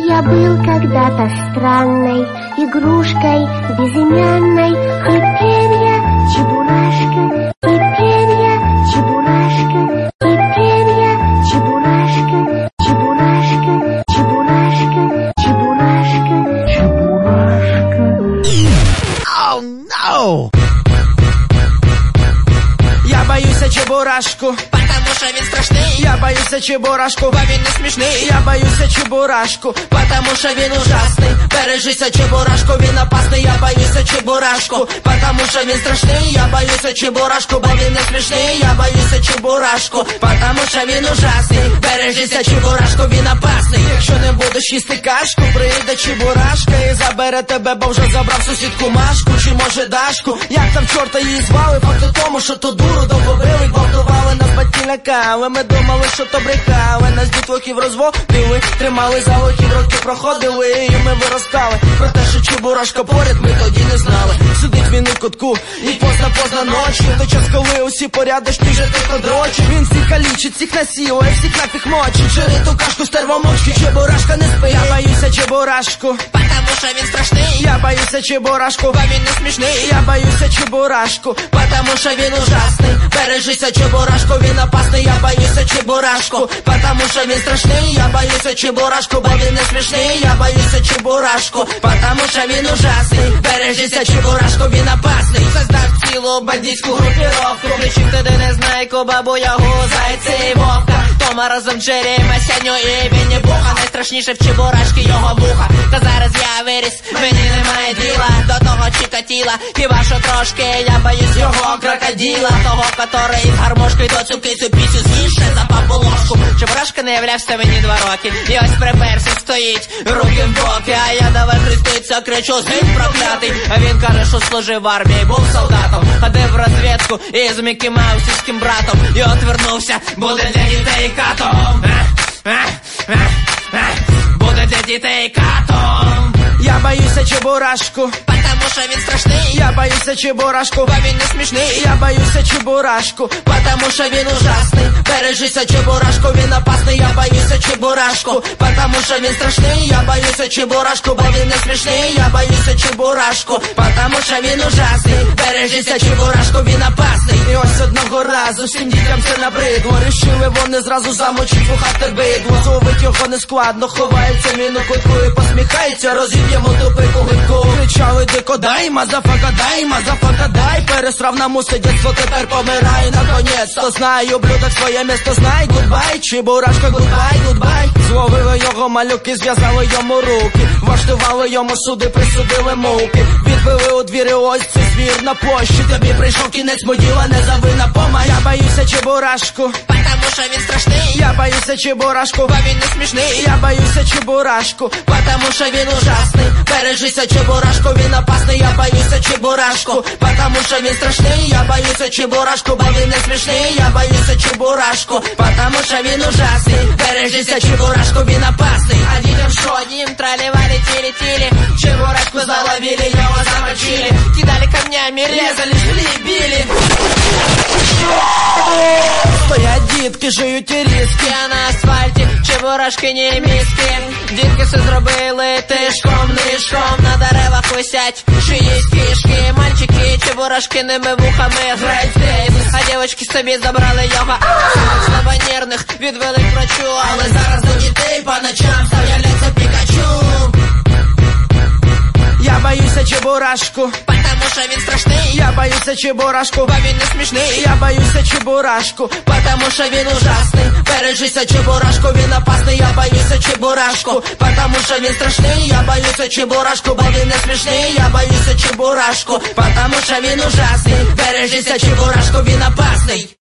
Я был когда-то странной игрушкой безымянной. Теперь я чебурашка, теперь я чебурашка, теперь я чебурашка, чебурашка, чебурашка, чебурашка, чебурашка. Oh no! Я боюсь чебурашку, потому что він страшний. я боюсь чебурашку, Бо він не смішний. я боюсь чебурашку, Потому що він ужасний. Бережися чебурашку, він опасний. Я боюсь чебурашку, потому що він страшний. Я боюсь чебурашку, бо він не смішний. Я боюсь чебурашку, потому що він ужасний. Бережися чебурашку, він опасний. якщо не будеш їсти кашку, прийде чебурашка і забере тебе, бо вже забрав сусідку Машку, чи може Дашку. Як там чорта її звали, факт у тому, що то дуру довго били, гвалтували, нас батьки лякали. Ми думали, що то брехали, нас дітлахів розводили, тримали за лохів, роки проходили, і ми виростали. Про те, що чебурашка поряд, ми тоді не знали. Сидить він у кутку, і поздно ночі, той час, коли усі порядочні вже тихо дрочі. Він всіх калічить, всіх насилує, всіх нафіг мочить. Жири ту кашку стервомочки, чебурашка не спить. Я боюся чебурашку, Потому що він страшний. я боюся чебурашку, Бо він не смішний. я боюся чебурашку, Потому що він ужасний. Бережися чебурашку, він опасний. Я боюся чебурашку, потому що він страшний. Я боюся чебурашку, бо він не смішний. Я боюся чебурашку, потому що він ужасний. Бережися чебурашку, він опасний. Создав цілу бандитську групіровку, кричить туди Незнайку, Бабу Ягу, Зайця і Вовка. Тома разом Джері, Масяню і Вінні Пуха. Найстрашніше в чебурашки його вуха. Та зараз я виріс, мені немає діла до того Чикатіла. Хіба що трошки я боюсь його крокодила, того, котрий з гармошкою до цю кицю пісню з'їще за папу ложку. Чебурашка не являвся мені 2 роки, і ось приперся стоїть, руки в боки, а я давай хреститься, кричу: «Син проклятий!» А він каже, що служив в армії, був солдатом, ходив в розвідку із Мікі Маусівським братом, і отвернувся, буде для дітей катом. Буде для дітей катом. я боюся чебурашку, Потому що він страшний. я боюся чебурашку, Бо він не смішний. я боюся чебурашку, Потому що він ужасний. Бережися чебурашку, він опасний. Я боюся чебурашку, потому що він страшний. Я боюся чебурашку, бо він не смішний. Я боюся чебурашку, потому що він ужасний. Бережися чебурашку, він опасний. і ось одного разу всім дітям це набридло. Рішили вони зразу замочить вуха тербидло. Зловить його не складно, ховається він у кутку і посміхається, розіб'ємо тупику гидку. Кричали дико: дай, мазафака, дай. Пересрав на мусі дєтство, тепер помирай. Наконець-то знаю, блюдо своє місто, знай. Гудбай, чебурашка, гудбай. Зловили його малюки, зв'язали йому руки, влаштували йому суди, присудили муки. Відвели у двір, і ось цей звір на площі. Тобі прийшов кінець, моділа, не завинна помай. Я боюся чебурашку, Потому що він страшний. я боюся чебурашку, Бо він не смішний. я боюся чебурашку, Потому що він ужасний. Бережися чебурашку, він опасний. Я боюся чебурашку, потому що він страшний. Я боюся чебурашку, бо він не смішний. Я боюся чебурашку, потому що він ужасний. Бережися чебурашку, він опасний. А дітям що? Одним тролливали, тили-тили. Чебурашку заловили, його замочили. Кидали камнями, резали, жгли, били. стоять дітки, жують і різки. Я на асфальті, чебурашки не мізки. Дітки все зробили тишком, нишком. На деревах висять, шиють кішки. Мальчики, чебурашки ними вухами грають в теніс. А дівочки собі забрали його. Слабонервних відвели к врачу. Але зараз до дітей по ночам ставляться Пікачу. Я боюся чебурашку, Потому що він страшний. я боюся чебурашку, Бо він не смішний. я боюся чебурашку, Потому що він ужасний. Бережися чебурашку, він опасний. Я боюся чебурашку, потому що він страшний. Я боюся чебурашку, бо він не смішний. Я боюся чебурашку, потому що він ужасний. Бережися чебурашку, він опасний.